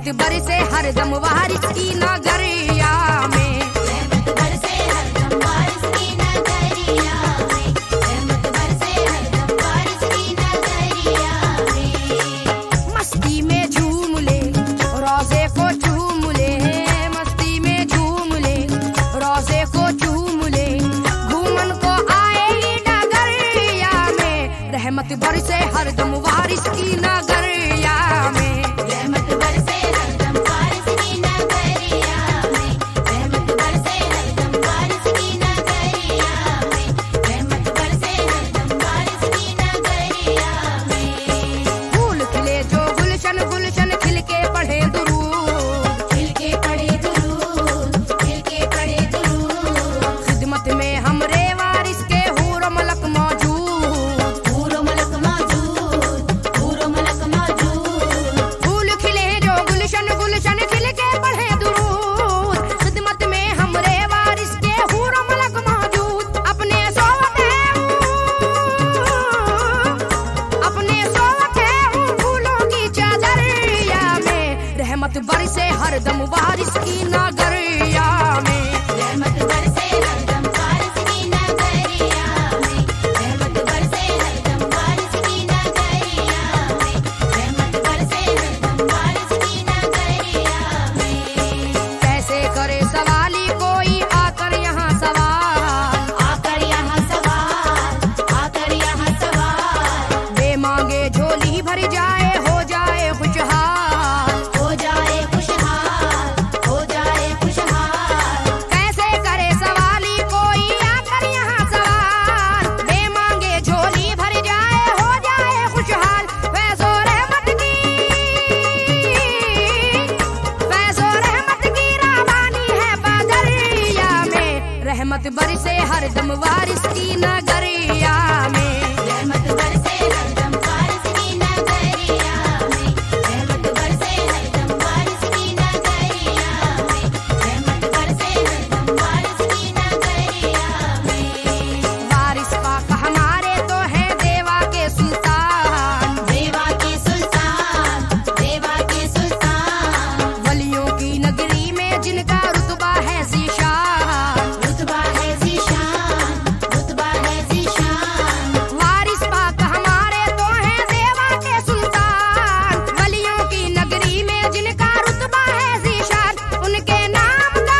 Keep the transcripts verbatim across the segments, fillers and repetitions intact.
रहमत बरसे हरदम वारिस की नगरिया में, रहमत बरसे हरदम वारिस की नगरिया में, रहमत बरसे हरदम वारिस की नगरिया में। मस्ती में झूम ले रोज़े को चूम ले, मस्ती में झूम ले रोज़े को चूम ले, घूमन को आए डगरिया में, रहमत बरसे हरदम वारिस की नगरिया में, रहमत बरसे हरदम वारिस की नगरिया में, रहमत बरसे हरदम वारिस की नगरिया में, रहमत बरसे हरदम वारिस की नगरिया में। फूल खिले जो गुलशन गुलशन खिल के पढ़े दुरूद, खिल के पढ़े दुरूद, खिल के पढ़े दुरूद, खिदमत में हमरे वारिस के हूर मलक मौजूद, हूरो मलक मौजूद, हूरो मलक मौजूद, फूल खिले जो गुलशन गुलशन खिल के पढ़े दुरूद, खिदमत में हमरे वारिस के हूर मलक मौजूद, अपने सोवत है अपने सोवत है फूलों की चादरिया में, रहमत बरसे हरदम वारिस की नगरिया में, रहमत बरसे हरदम वारिस की नगरिया में, रहमत बरसे हरदम वारिस की नगरिया में, रहमत बरसे हरदम वारिस की नगरिया में। कैसे करे सवाली कोई आकर यहाँ सवाल, आकर यहाँ सवाल, आकर यहाँ सवाल, बे मांगे झोली भर जाए हो जाए खुशहाल, हो जाए खुशहाल, हो जाए खुशहाल, कैसे करे सवाली कोई आकर यहाँ सवाल, बे मांगे झोली भर जाए हो जाए खुशहाल, फैज़ो रहमत की फैज़ो रहमत की रवानी है बदरिया में, रहमत बरसे हरदम वारिस की नगरिया में, रहमत बरसे हरदम वारिस की नगरिया में, रहमत बरसे हरदम वारिस की नगरिया में, रहमत बरसे हरदम वारिस की नगरिया में। वारिस पाक हमारे तो है देवा के सुल्तान, देवा के सुल्तान, देवा के सुल्तान, वलियों की नगरी में जिनका रुतबा है ज़ीशान, रुतबा है ज़ीशान, रुतबा है ज़ीशान, वारिस पाक हमारे तो है देवा के सुल्तान, वलियों की नगरी में जिनका रुतबा है ज़ीशान, उनके नाम का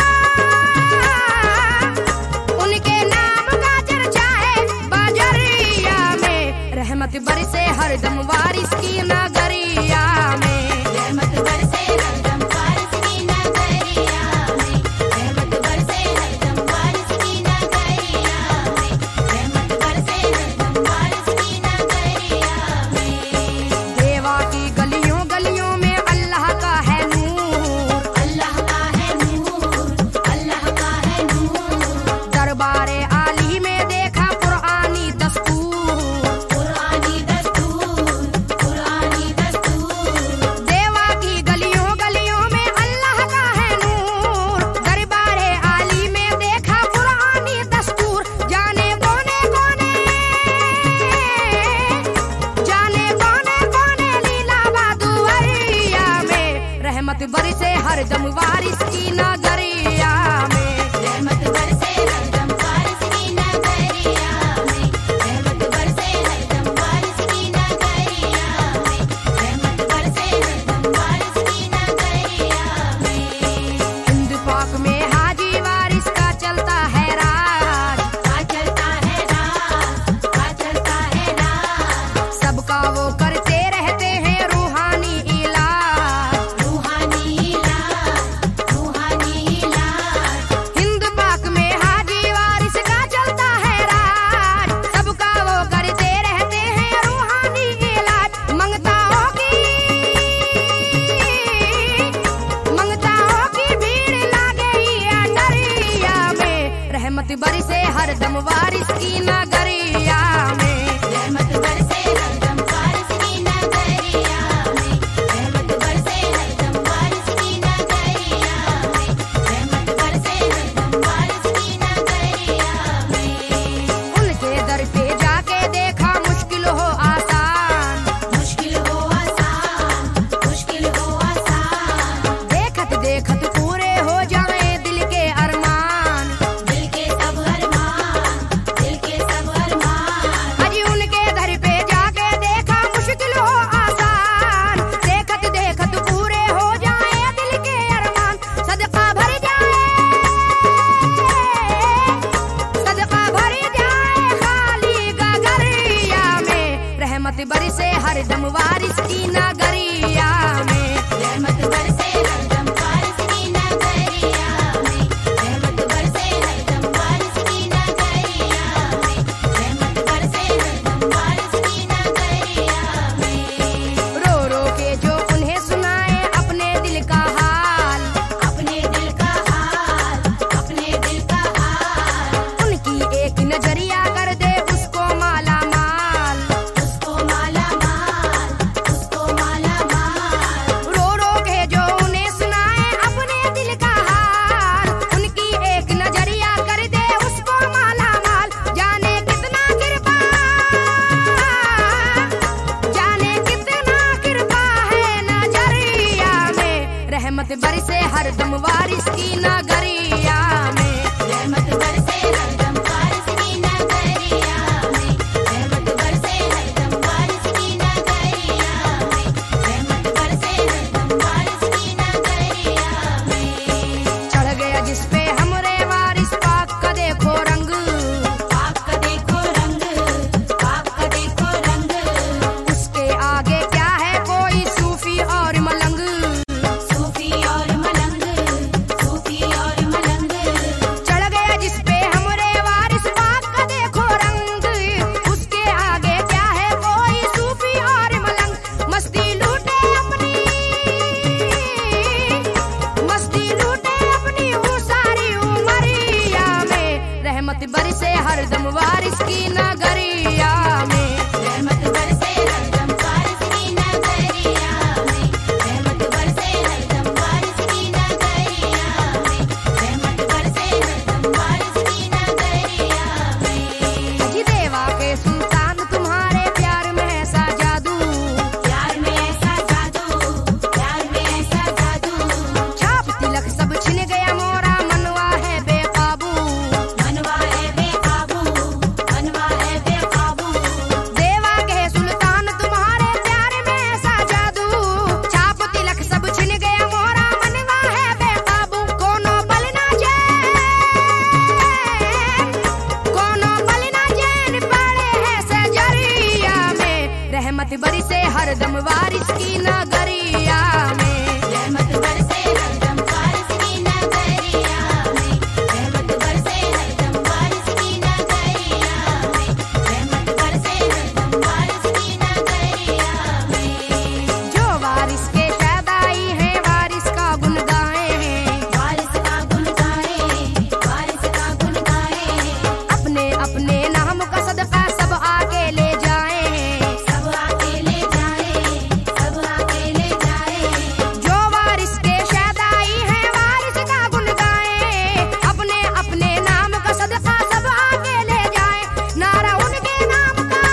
उनके नाम का चर्चा है बजरिया में, रहमत बरसे हरदम वारिस की नगरिया में, रहमत बरसे हरदम वारिस की नगरिया में, रहमत बरसे हरदम वारिस की नगरिया में, रहमत बरसे हरदम वारिस की नगरिया में। देवा की गलियों गलियों में अल्लाह का है नूर, अल्लाह का है नूर, अल्लाह का है नूर, दरबारे आली में देखा कुरानी दस्तूर, कुरानी दस्तूर, कुरानी दस्तूर, देवा की गलियों गलियों में अल्लाह का है नूर, दरबारे आली में देखा कुरानी दस्तूर, जाने कोने कोने जाने कोने कोने लीला बादुवरिया में, रहमत बरसे हरदम वारिस की नगरिया में, रहमत बरसे हरदम वारिस की नगरिया में, रहमत बरसे हरदम वारिस की नगरिया में, रहमत बरसे हरदम वारिस की नगरिया में। हिंद पाक में हाजी वारिस का चलता है राज, का चलता है राज, का चलता है राज, सबका वो करते रहते हैं रूहानी इलाज, रूहानी इलाज, रूहानी इलाज, हिंद पाक में हाजी वारिस का चलता है राज, सबका वो करते रहते हैं रूहानी इलाज, मंगताओं की मंगताओं की भीड़ लागे ही अटरिया में, रहमत बरसे हरदम वारिस की नगरिया में, रहमत बरसे हरदम वारिस की नगरिया में, रहमत बरसे हरदम वारिस की नगरिया में, रहमत बरसे हरदम वारिस की नगरिया में। उनके दर पे जाके देखा मुश्किल हो आसान, मुश्किल हो आसान, मुश्किल हो आसान, बरसे हरदम वारिस की नगरिया में, रहमत बरसे हरदम वारिस की नगरिया में, रहमत बरसे हरदम वारिस की नगरिया में, रहमत बरसे हरदम वारिस की नगरिया में। रो रो के जो उन्हें सुनाए अपने दिल का हाल, अपने दिल का हाल, अपने दिल का हाल, उनकी एक नजरिया कर दे उसको माला माल, उसको माला माल, उसको माला माल। रो रो के जो उन्हें सुनाए अपने दिल का हाल, उनकी एक नजरिया कर दे उसको माला माल। जाने कितना कृपा, जाने कितना कृपा है नजरिया में, रहमत बरसे हरदम वारिस की नगरिया में, रहमत बरसे हरदम वारिस की नगरिया में, रहमत बरसे हरदम वारिस की नगरिया में, रहमत बरसे हरदम वारिस की नगरिया में। चढ़ गया जिस पे हमरे वारिस पाक का देखो रंग, पाक का देखो रंग, पाक का देखो रंग, उसके आगे क्या है कोई सूफी और मलंग। सूफी और मलंग, सूफी और मलंग, चढ़ गया जिस पे हमरे वारिस पाक का देखो रंग, उसके आगे क्या है कोई सूफी और मलंग। मस्ती लूटे अपनी, मस्ती लूटे अपनी वो सारी उमरिया में, रहमत बरसे हरदम वारिस की नगरिया में, रहमत बरसे हरदम वारिस की नगरिया में, रहमत बरसे हरदम वारिस की नगरिया में, रहमत बरसे हरदम वारिस की नगरिया में। जी देवा के सुल्तान तुम्हारे प्यार में ऐसा जादू, प्यार में ऐसा जादू, प्यार में ऐसा जादू, छाप तिलक सब छिन गया मोरा मनवा है बेकाबू। मनवा है बेकाबू, मनवा है बेकाबू, देवा के सुल्तान तुम्हारे प्यार में ऐसा जादू, छाप तिलक सब छिन गया मोरा मनवा है बेकाबू। कोनो बल ना चैन, कोनो बल ना चैन पड़े है सजरिया में, रहमत बरसे हरदम वारिस की नगरिया में, रहमत बरसे हरदम वारिस की नगरिया में, रहमत बरसे हरदम वारिस की नगरिया में, रहमत बरसे हरदम वारिस की नगरिया में। जो वारिस के शहदाई हैं वारिस का गुन गाए हैं, वारिस का गुण गाए, वारिस का गुण गाए, अपने अपने नाम का सदका सब आके ले जाए हैं। सब आके ले जाए, सब आके ले जाए, जो वारिस के शहदाई हैं वारिस का गुन गाए, अपने अपने नाम का सदका सब आके ले जाए। नारा उनके नाम का,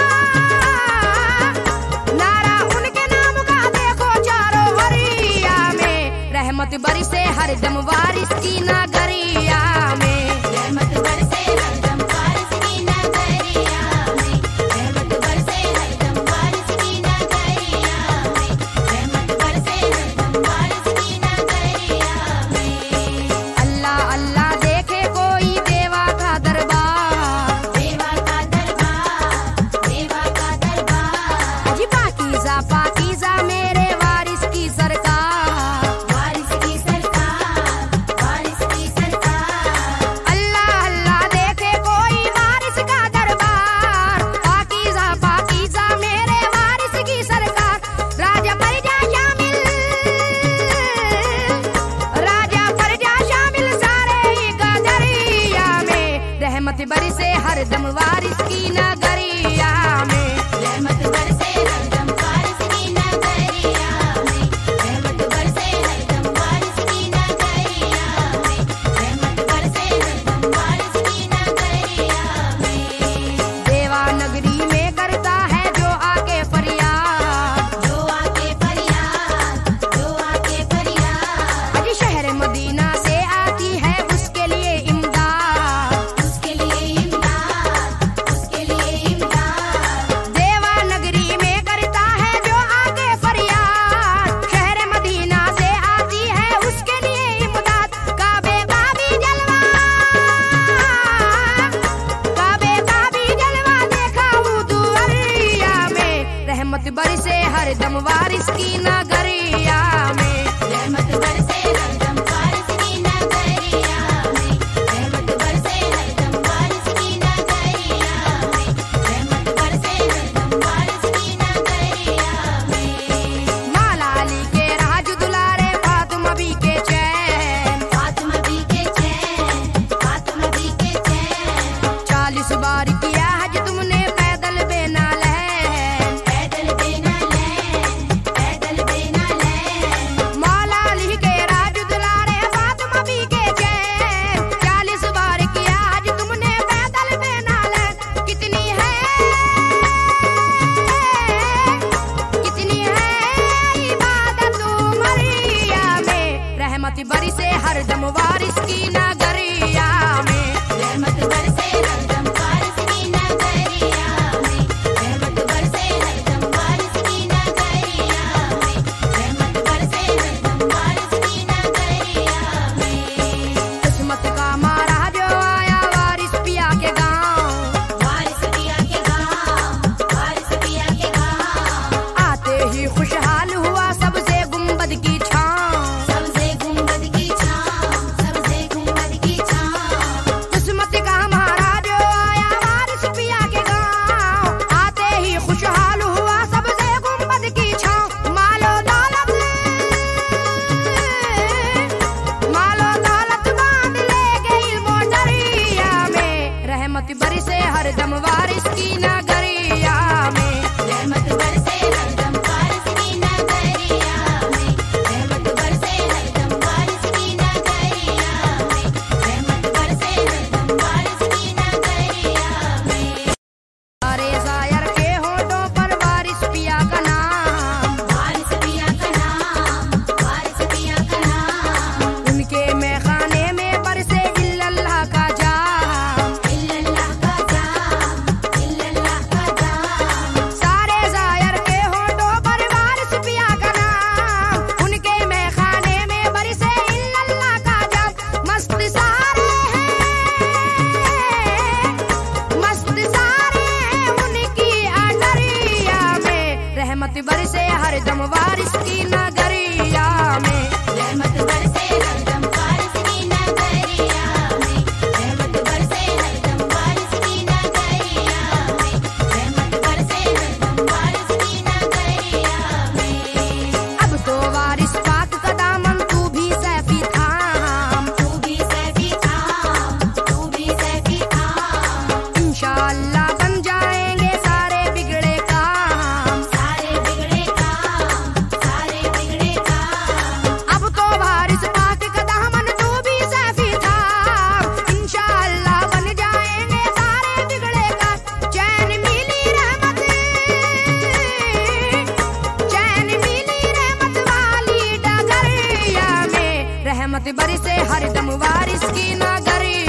नारा उनके नाम का देखो चारों वरिया में, रहमत बरसे हरदम वारिस की नगरिया में, रहमत बरसे हरदम वारिस की नगरिया में, रहमत बरसे हरदम वारिस की नगरिया में, रहमत बरसे हरदम वारिस की नगरिया में। अल्लाह अल्लाह देखे कोई देवा का दरबार, देवा का दरबार, देवा का दरबार, अजी पाकीज़ा पाकीज़ा मेरे वारिस की सरकार, वारिस की सरकार, वारिस की सरकार, अल्लाह अल्लाह देखे कोई वारिस का दरबार, पाकीज़ा पाकीज़ा मेरे वारिस की सरकार। राजा प्रजा शामिल, राजा प्रजा शामिल सारे ही गदरिया में, रहमत बरसे हरदम वारिस की नगरिया में, रहमत बरसे हरदम वारिस की नगरिया में, रहमत बरसे हरदम वारिस की नगरिया में, रहमत बरसे हरदम वारिस की नगरिया में। देवा नगरी में करता है जो आके फरियाद, जो आके फरियाद, जो आके फरियाद, अजी शहर मदीना से आती है उसके लिए इमदाद, उसके लिए इमदाद, उसके लिए इमदाद, बरसे हरदम वारिस की नगरिया में, रहमत बरसे हरदम वारिस की नगरिया में, रहमत बरसे हरदम वारिस की नगरिया में, रहमत बरसे हरदम वारिस की नगरिया में। सारे शायर के होठों पर वारिस पिया का नाम, वारिस पिया का नाम, वारिस पिया का नाम, उनके मैखाने में बरसे इल्लल्लाह का जाम, इल्लल्लाह का जाम, इल्लल्लाह का जाम। सारे शायर के होठों पर वारिस पिया का नाम, उनके मैखाने में बरसे इल्लल्लाह का जाम। मस्त सारे हैं, मस्त सारे हैं उनकी अटरिया में, रहमत बरसे हरदम वारिस की नगरिया में, रहमत बरसे हरदम वारिस की नगरिया में, रहमत बरसे हरदम वारिस की नगरिया में, रहमत बरसे हरदम वारिस की नगरिया में। अब तो वारिस पाक का दामन तू भी सैफी थाम, तू भी सैफी थाम, तू भी सैफी थाम, इंशाअल्लाह बन जाएंगे सारे बिगड़े काम, सारे बिगड़े काम, सारे बिगड़े काम। अब तो वारिस पाक का दामन तू भी सैफी थाम, इंशाअल्लाह बन जाएंगे सारे बिगड़े काम। चैन मिली रहमत, चैन मिली रहमत वाली डगरिया में, रहमत बरसे हरदम वारिस की नगरिया